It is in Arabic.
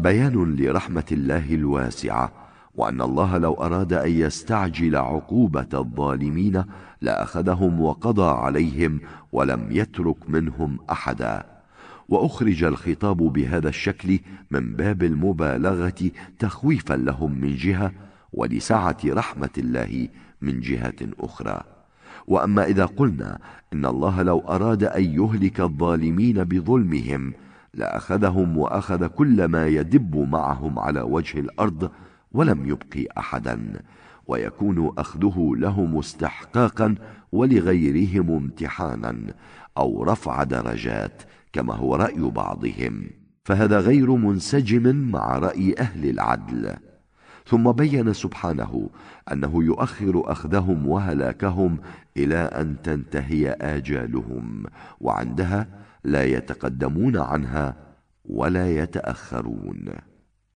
بيان لرحمة الله الواسعة، وأن الله لو أراد أن يستعجل عقوبة الظالمين لأخذهم وقضى عليهم ولم يترك منهم أحدا. وأخرج الخطاب بهذا الشكل من باب المبالغة تخويفا لهم من جهة، ولسعة رحمة الله من جهة أخرى. وأما إذا قلنا إن الله لو أراد أن يهلك الظالمين بظلمهم لأخذهم وأخذ كل ما يدب معهم على وجه الأرض ولم يبقي أحدا، ويكون أخذه لهم استحقاقا ولغيرهم امتحانا أو رفع درجات كما هو رأي بعضهم، فهذا غير منسجم مع رأي أهل العدل. ثم بين سبحانه أنه يؤخر أخذهم وهلاكهم إلى أن تنتهي آجالهم، وعندها لا يتقدمون عنها ولا يتأخرون.